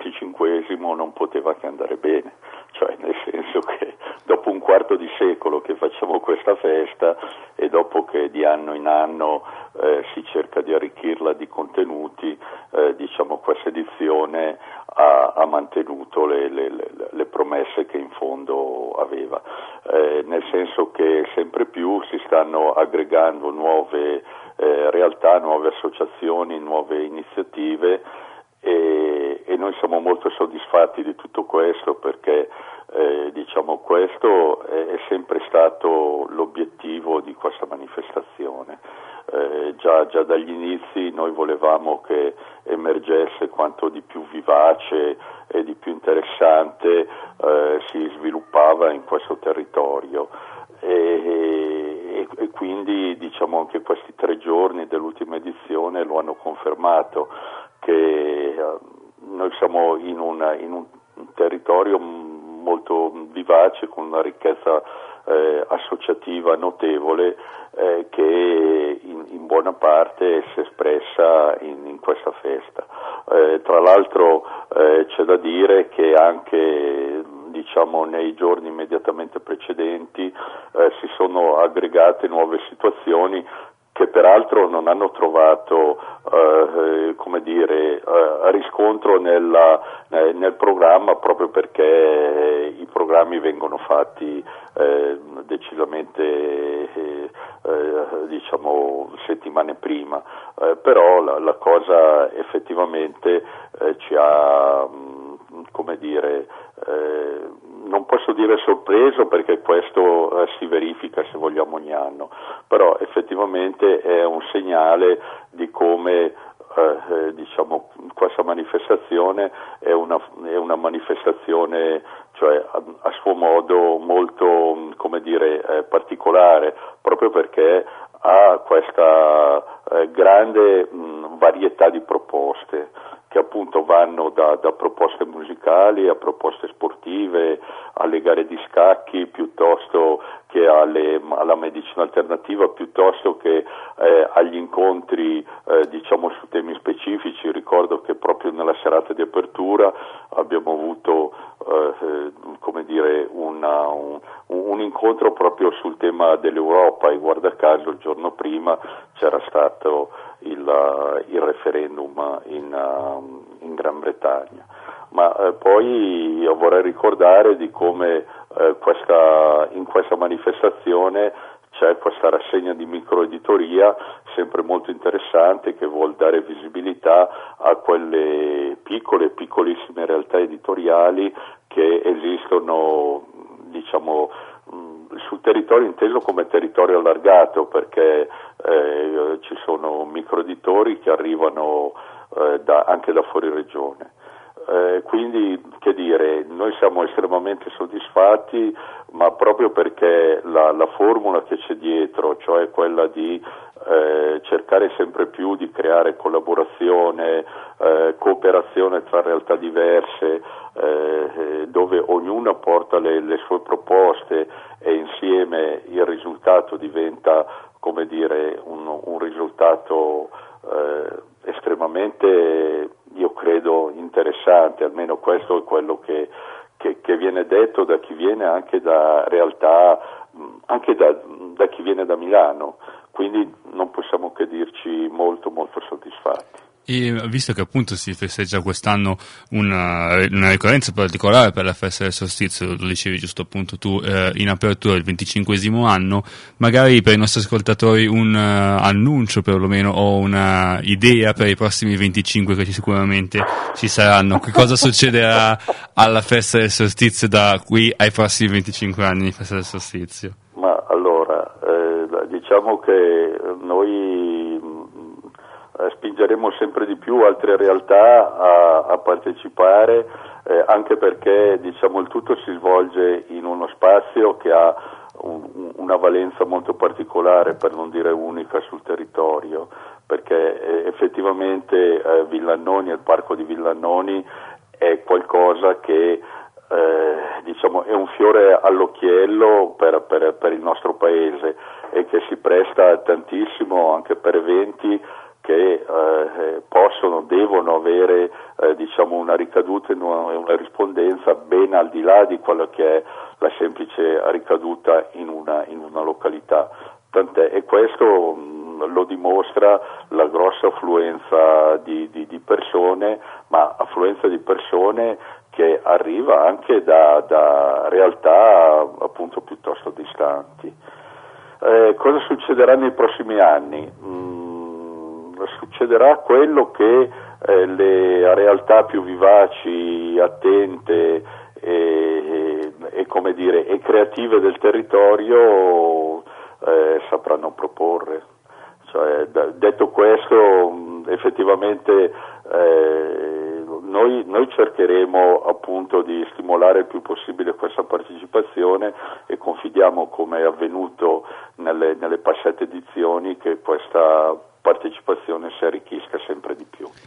25esimo non poteva che andare bene, cioè nel senso che dopo un quarto di secolo che facciamo questa festa e dopo che di anno in anno si cerca di arricchirla di contenuti, diciamo questa edizione ha mantenuto le promesse che in fondo aveva, nel senso che sempre più si stanno aggregando nuove realtà, nuove associazioni, nuove iniziative e noi siamo molto soddisfatti di tutto questo perché diciamo questo è sempre stato l'obiettivo di questa manifestazione. Già dagli inizi noi volevamo che emergesse quanto di più vivace e di più interessante si sviluppava in questo territorio e quindi diciamo anche questi 3 giorni dell'ultima edizione lo hanno confermato che noi siamo in un territorio molto vivace con una ricchezza associativa notevole che in buona parte si è espressa in questa festa. Tra l'altro c'è da dire che anche diciamo nei giorni immediatamente precedenti si sono aggregate nuove situazioni che peraltro non hanno trovato riscontro nel programma proprio perché i programmi vengono fatti decisamente diciamo settimane prima, però la cosa effettivamente ci ha non posso dire sorpreso perché questo si verifica se vogliamo ogni anno, però effettivamente è un segnale di come diciamo questa manifestazione è una manifestazione cioè a suo modo molto particolare proprio perché ha questa grande varietà di proposte che appunto vanno da proposte musicali a proposte sportive, alle gare di scacchi, piuttosto che alla medicina alternativa, piuttosto che agli incontri diciamo su temi specifici. Ricordo che proprio nella serata di apertura abbiamo avuto un incontro proprio sul tema dell'Europa e guarda caso il giorno prima c'era stato il referendum in Gran Bretagna. Ma poi io vorrei ricordare di come in questa manifestazione c'è questa rassegna di microeditoria sempre molto interessante che vuol dare visibilità a quelle piccolissime realtà editoriali che esistono diciamo sul territorio inteso come territorio allargato perché ci sono microeditori che arrivano anche da fuori regione. Quindi che dire, noi siamo estremamente soddisfatti, ma proprio perché la formula che c'è dietro, cioè quella di cercare sempre più di creare collaborazione, cooperazione tra realtà diverse, dove ognuno porta le sue proposte e insieme il risultato diventa un risultato estremamente, io credo, interessante, almeno questo è quello che viene detto da chi viene anche da realtà, anche da chi viene da Milano, quindi non possiamo che dirci molto molto soddisfatti. E visto che appunto si festeggia quest'anno una ricorrenza particolare per la festa del solstizio, lo dicevi giusto appunto tu in apertura il 25esimo anno, magari per i nostri ascoltatori un annuncio perlomeno o una idea per i prossimi 25 che sicuramente ci saranno, che cosa succederà alla festa del solstizio da qui ai prossimi 25 anni di festa del solstizio? Ma allora diciamo che noi spingeremo sempre di più altre realtà a partecipare, anche perché diciamo il tutto si svolge in uno spazio che ha una valenza molto particolare, per non dire unica, sul territorio, perché effettivamente Villannoni, il parco di Villannoni è qualcosa che diciamo è un fiore all'occhiello per il nostro paese e che si presta tantissimo anche per eventi che devono avere una ricaduta e una rispondenza ben al di là di quello che è la semplice ricaduta in una località. Tant'è, e questo lo dimostra la grossa affluenza di persone, ma affluenza di persone che arriva anche da realtà appunto piuttosto distanti. Cosa succederà nei prossimi anni? Succederà quello che le realtà più vivaci, attente e creative del territorio sapranno proporre. Cioè, detto questo, effettivamente noi cercheremo appunto di stimolare il più possibile questa partecipazione e confidiamo, come è avvenuto nelle passate edizioni, che questa partecipazione si arricchisca sempre di più.